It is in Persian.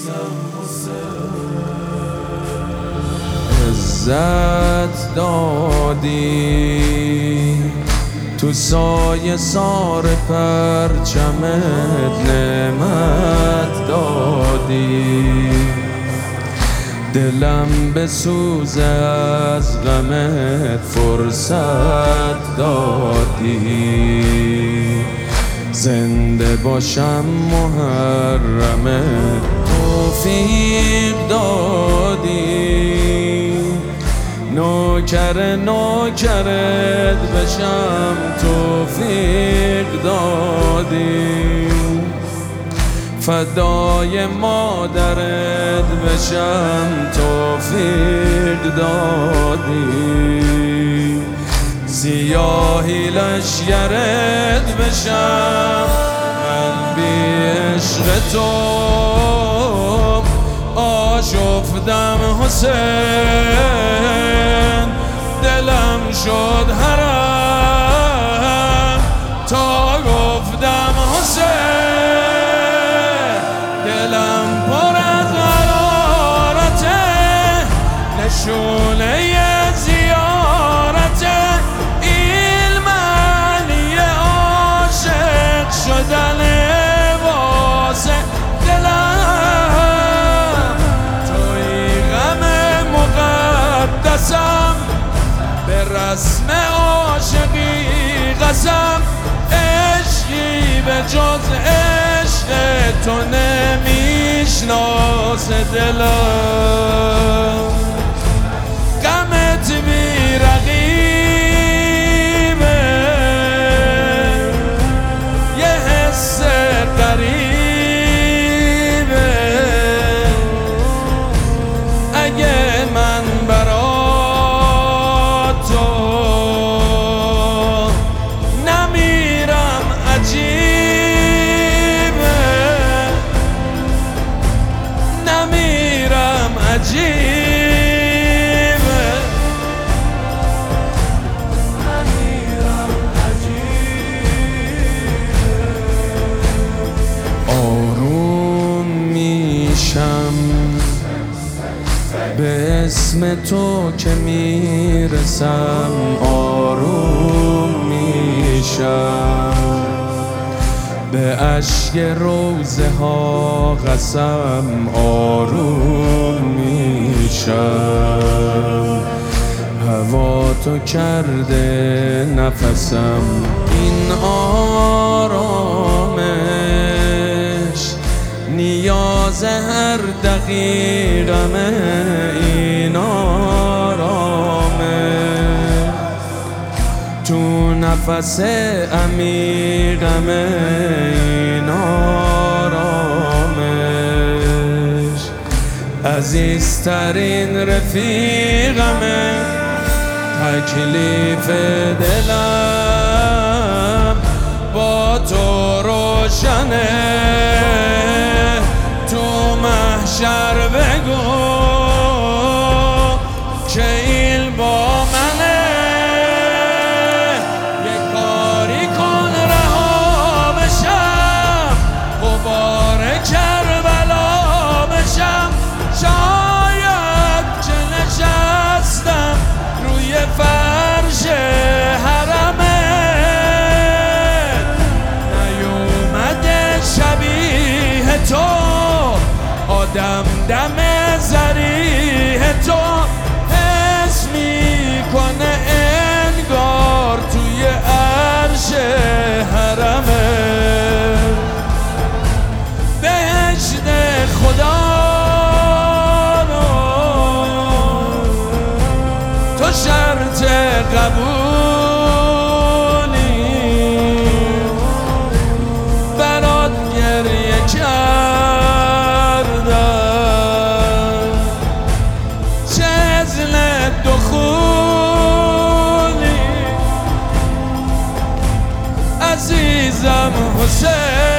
عزت دادی تو سایه سار پرچمت، نعمت دادی دلم بسوزه از غمت، فرصت دادی زنده باشم محرمت، توفیق دادی نوکرت بشم، توفیق دادی فدای مادرت بشم، توفیق دادی سیاهی لشگرت بشم، من بی عشق تو آشفتم حسین، دلم شد حرم تا گفتم حسین، دلم پر از حرارته، نشونه زیارته، این معنی عاشق شدن واسه دلم، توی غم مقدسم، به رسم عاشقی قسم، عشقی به جز عشق تو نمیشناس دلم، غمت بی رقیبه، یه حس غریبه، اگه من برا تو نمیرم عجیبه، نمیرم عجیبه، نمیرم عجیبه. آروم میشم به اسم تو که میرسم، آروم میشم به اشک روزه ها قسم، آروم میشم هوا تو کرده نفسم، این آرامش نیاز هر دقیقمه، این آرامش تو نفس عمیقمه، این آرامش عزیزترین رفیقمه، تکلیف دلم با تو روشنه، تو محشر بگو که این با منه، یه کاری کن رها بشم، غبار کربلا بشم، شاید که نشستم روی فرش حرمت، نیومده شبیه تو آدم، دم ذریح تو حس میکنه انگار توی عرش حرمه، بهشت خدا رو تو شرط قبولی، برات گریه کردم، چه عزل دخولی عزیزم حسین.